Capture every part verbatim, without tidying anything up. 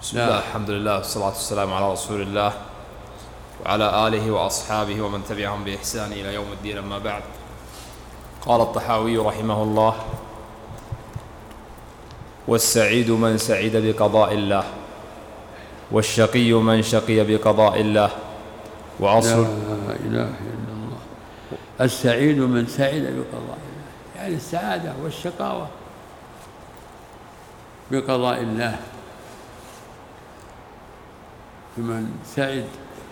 بسم الله، الحمد لله والصلاة والسلام على رسول الله وعلى آله وأصحابه ومن تبعهم بإحسان إلى يوم الدين. أما بعد، قال الطحاوي رحمه الله: والسعيد من سعد بقضاء الله، والشقي من شقي بقضاء الله. وأصل لا إله إلا الله. السعيد من سعد بقضاء الله، يعني السعادة والشقاوة بقضاء الله. فمن سعد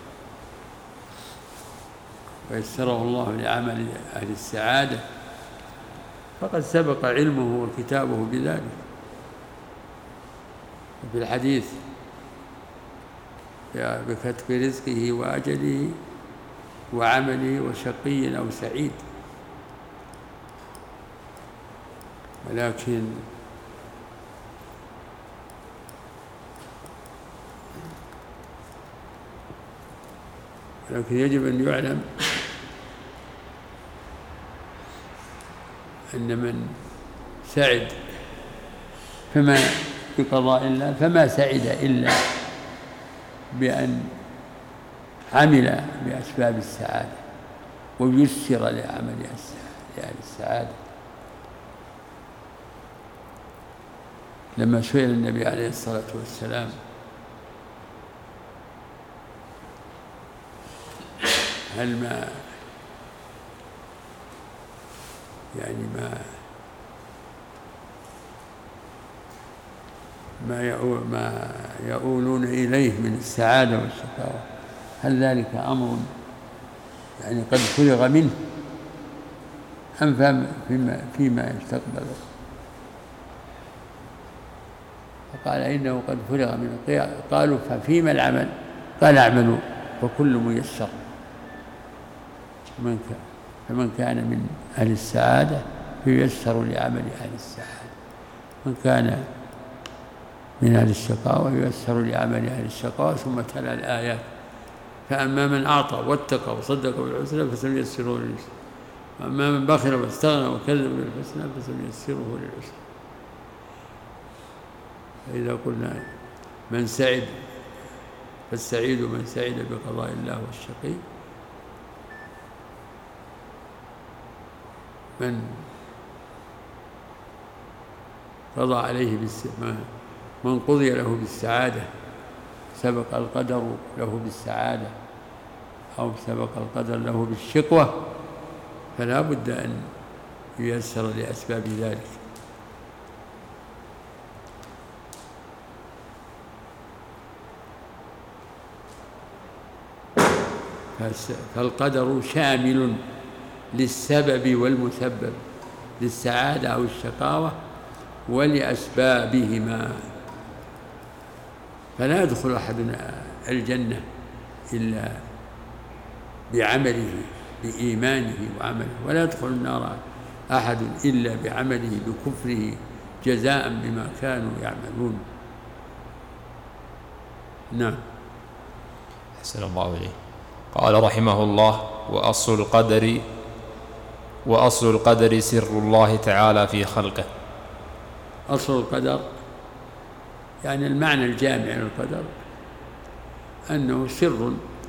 ويسره الله لعمل أهل السعادة فقد سبق علمه وكتابه بذلك. وفي الحديث: بكتب رزقه وأجله وعمله وشقي أو سعيد. ولكن ولكن يجب أن يعلم أن من سعد فما بقضاء الله فما سعد إلا بأن عمل بأسباب السعادة ويسر لعمل لأهل السعادة. لما سئل النبي عليه الصلاة والسلام: هل ما يعني ما ما يؤول ما يؤولون إليه من السعادة والشقاوة، هل ذلك أمر يعني قد فرغ منه أم فيما, فيما يستقبل؟ فقال: إنه قد فرغ منه. قالوا: ففيما العمل؟ قال: اعملوا فكل ميسر. فمن كان من أهل السعادة فييسر لعمل أهل السعادة، من كان من أهل الشقاوة ييسر لعمل أهل الشقاوة. ثم تلا الآيات: فأما من أعطى واتقى وصدق بالحسنى فسنيسره لليسرى، وأما من بخل واستغنى وكذب بالحسنى فسنيسره للعسرى. فإذا قلنا من سعد فالسعيد من سعد بقضاء الله، والشقي من قضى عليه بالسعادة، من قضي له بالسعادة سبق القدر له بالسعادة أو سبق القدر له بالشقوة، فلا بد أن ييسر لأسباب ذلك. فالقدر شامل للسبب والمسبب، للسعادة أو الشقاوة ولأسبابهما. فلا يدخل أحد الجنة إلا بعمله بإيمانه وعمله، ولا يدخل النار أحد إلا بعمله بكفره جزاء بما كانوا يعملون. نعم. أحسن الله إليه. قال رحمه الله: وأصل القدر وأصل القدر سر الله تعالى في خلقه. أصل القدر يعني المعنى الجامع للقدر أنه سر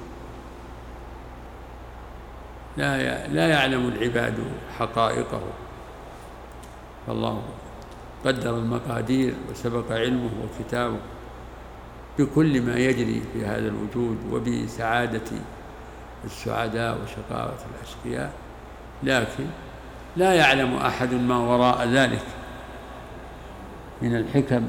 لا لا يعلم العباد حقائقه، فالله قدر المقادير وسبق علمه وكتابه بكل ما يجري في هذا الوجود وبسعادة السعداء وشقاوة الأشقياء، لكن لا يعلم أحد ما وراء ذلك من الحكم.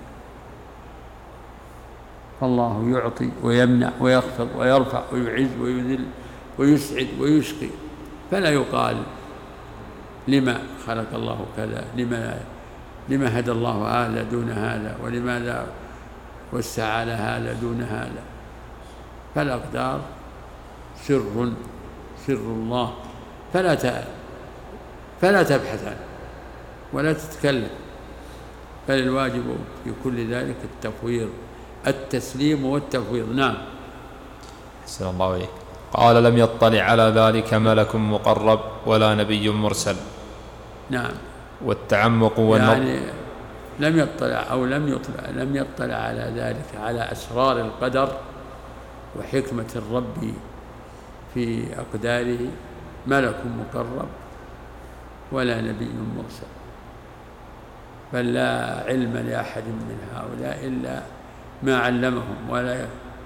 فالله يعطي ويمنع ويخفض ويرفع ويعز ويذل ويسعد ويشقي، فلا يقال لما خلق الله كذا، لما لما هدى الله هذا دون هذا، ولماذا وسع على هذا دون هذا. فالأقدار سر سر الله، فلا فلا تبحث عنه ولا تتكلم، بل الواجب في كل ذلك التفويض، التسليم والتفويض. نعم. أحسن الله إليك. قال: لم يطلع على ذلك ملك مقرب ولا نبي مرسل. نعم. والتعمق والنظر يعني لم يطلع أو لم يطلع لم يطلع على ذلك، على أسرار القدر وحكمة الرب في أقداره، ملك مقرب ولا نبي مرسل، بل لا علم لأحد من هؤلاء إلا ما علمهم، ولا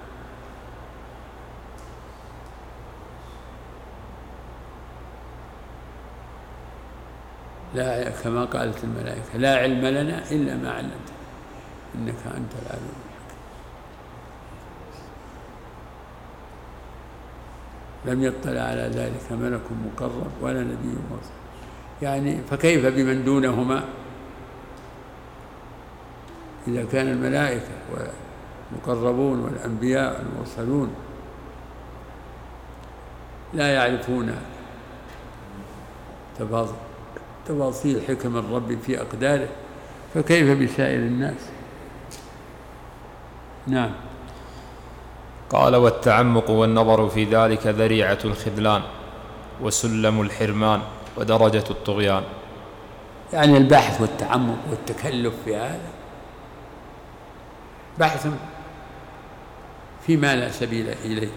لا كما قالت الملائكة لا علم لنا إلا ما علمتنا إنك أنت العليم الحكيم. لم يطلع على ذلك ملك مقرب ولا نبي مرسل، يعني فكيف بمن دونهما إذا كان الملائكة والمقربون والأنبياء المرسلون لا يعرفون تفاصيل حكم الرب في أقداره، فكيف بسائر الناس؟ نعم. قال: والتعمق والنظر في ذلك ذريعة الخذلان وسلم الحرمان ودرجة الطغيان. يعني البحث والتعمق والتكلف في هذا بحث فيما لا سبيل إليه،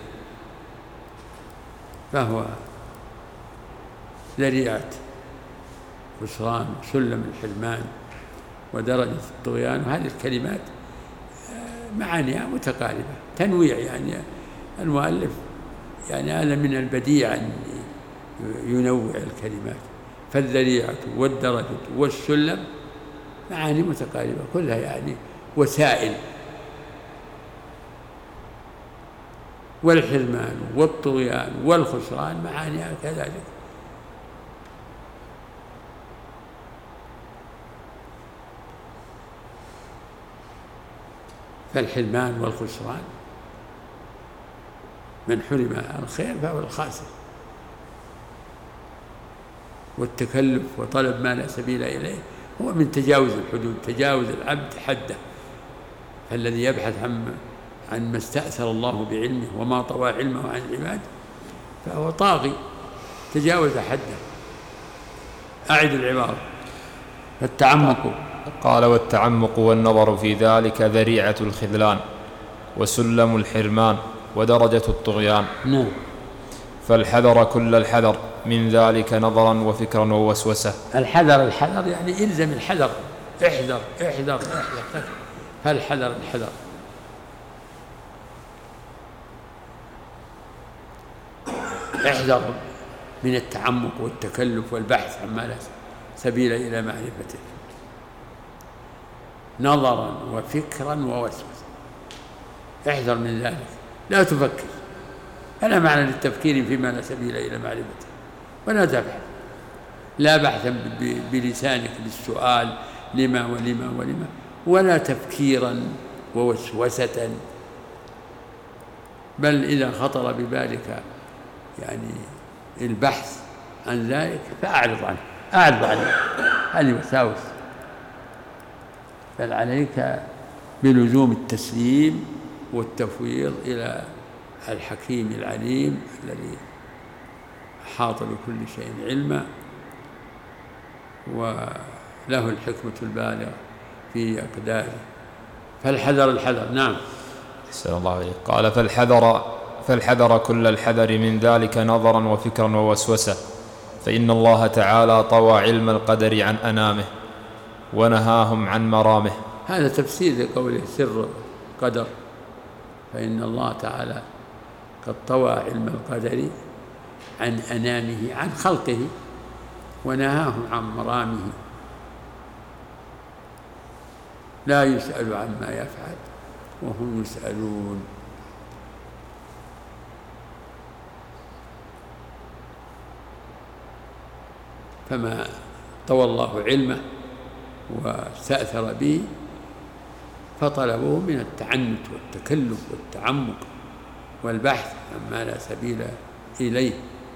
فهو ذريعة خسران وسلم الحرمان ودرجة الطغيان. وهذه الكلمات معانيها متقاربة، تنويع، يعني المؤلف يعني هذا من البديع أن ينوع الكلمات. فالذريعة والدرجة والسلم معاني متقاربة كلها، يعني وسائل. والحرمان والطغيان والخسران معانيها كذلك. فالحرمان والخسران، من حرم الخير فهو الخاسر، والتكلف وطلب ما لا سبيل إليه هو من تجاوز الحدود، تجاوز العبد حده. فالذي يبحث عن عن ما استأثر الله بعلمه وما طوى علمه عن العباد فهو طاغي، تجاوز حده. أعد العبارة. فالتعمق. قال: والتعمق والنظر في ذلك ذريعة الخذلان وسلم الحرمان ودرجة الطغيان. نعم. فالحذر كل الحذر من ذلك نظرا وفكرا ووسوسة. الحذر الحذر يعني إلزم الحذر، احذر احذر احذر. فالحذر الحذر. احذر من التعمق والتكلف والبحث عما لا سبيل إلى معرفته، نظرا وفكرا ووسوسة. احذر من ذلك، لا تفكر، فلا معنى للتفكير فيما لا سبيل إلى معرفته، ولا تبحث، لا بحثا بلسانك بالسؤال لما ولما ولما، ولا تفكيرا ووسوسة. بل إذا خطر ببالك يعني البحث عن ذلك فأعرض عنه، أعرض عنه، هذه وساوس. بل عليك بلزوم التسليم والتفويض إلى الحكيم العليم الذي أحاط بكل شيء علما، وله الحكمة البالغة في أقداره. فالحذر الحذر. نعم. أحسن الله عليك. قال: فالحذر فالحذر كل الحذر من ذلك نظرا وفكرا ووسوسة، فإن الله تعالى طوى علم القدر عن أنامه ونهاهم عن مرامه. هذا تفسير لقوله سر القدر، فإن الله تعالى قد طوى علم القدر عن أنامه، عن خلقه، ونهاهم عن مرامه. لا يسأل عما يفعل وهم يسألون. فما طوى الله علمه واستأثر به فطلبوه من التعنت والتكلف والتعمق والبحث عما لا سبيل إليه.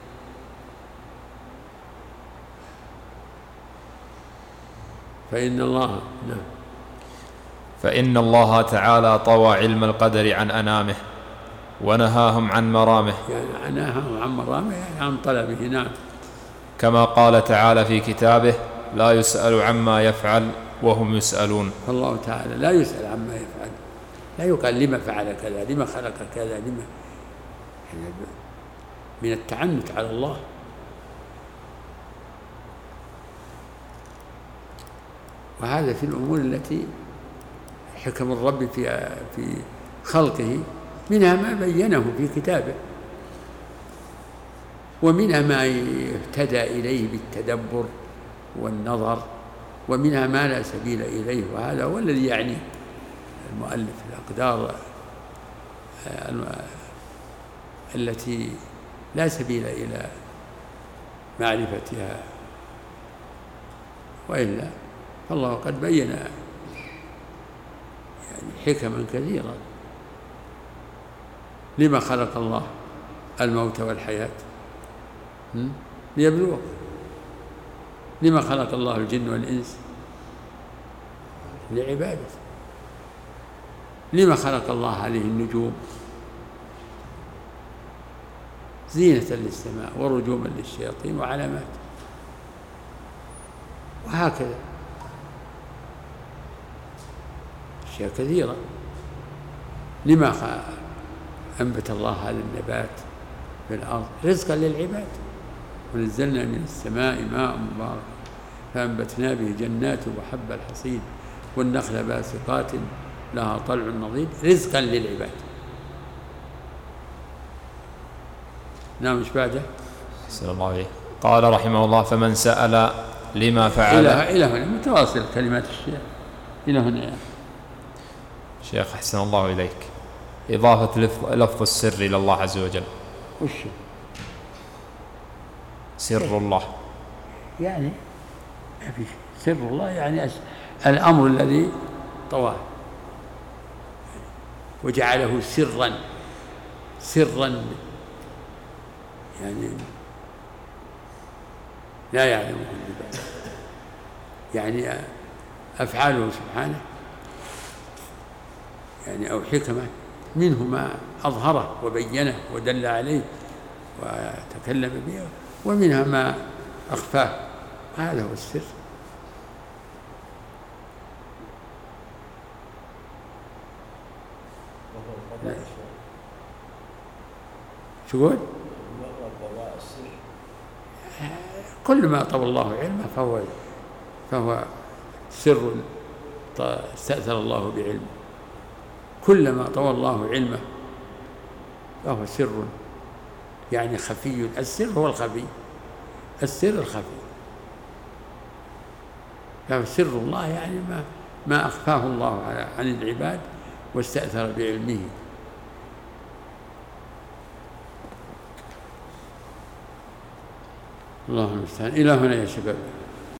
فإن الله نعم فإن الله تعالى طوى علم القدر عن أنامه ونهاهم عن مرامه، يعني نهاهم عن مرامه يعني عن طلبه. نعم. كما قال تعالى في كتابه: لا يسأل عما يفعل وهم يسألون. فالله تعالى لا يسأل عما يفعل، لا يقال لما فعل كذا، لما خلق كذا، لما من التعنت على الله. وهذا في الأمور التي حكم الرب في في خلقه، منها ما بينه في كتابه، ومنها ما يهتدى إليه بالتدبر والنظر، ومنها ما لا سبيل إليه. وهذا هو الذي يعني المؤلف الأقدار التي لا سبيل إلى معرفتها، وإلا فالله قد بين يعني حكما كثيرة. لما خلق الله الموت والحياة؟ ليبلوك. لما خلق الله الجن والإنس؟ لعبادته. لما خلق الله هذه النجوم؟ زينة للسماء ورجوما للشياطين وعلامات، وهكذا أشياء كثيرة. لما أنبت الله هذا النبات في الأرض؟ رزقا للعباد. ونزلنا من السماء ماء مبارك فأنبتنا به جنات وحب الحصيد والنخل باسقات لها طلع نضيد رزقا للعباد. نعم. مش بعده؟ أحسن الله عليه. قال رحمه الله: فمن سأل لما فعل. إلى هنا متواصل كلمات الشيخ إلى هنا يعني. شيخ أحسن الله إليك، إضافة لفظ السر إلى الله عز وجل. وش سر الله؟ يعني ما في سر الله يعني الأمر الذي طواه وجعله سرا سرا يعني لا يعلمه العباد. يعني أفعاله سبحانه يعني أو حكمه منه ما أظهره وبينه ودل عليه وتكلم به، ومنها ما أخفاه. هذا هو السر. شو يقول؟ كل ما طوى الله علمه فهو فهو سر استأثر الله بعلمه. كلما طوى الله علمه فهو سر يعني خفي. السر هو الخفي، السر الخفي. فهو سر الله يعني ما ما أخفاه الله عن العباد واستأثر بعلمه. اللهم المستعان. إلى هنا يا شباب.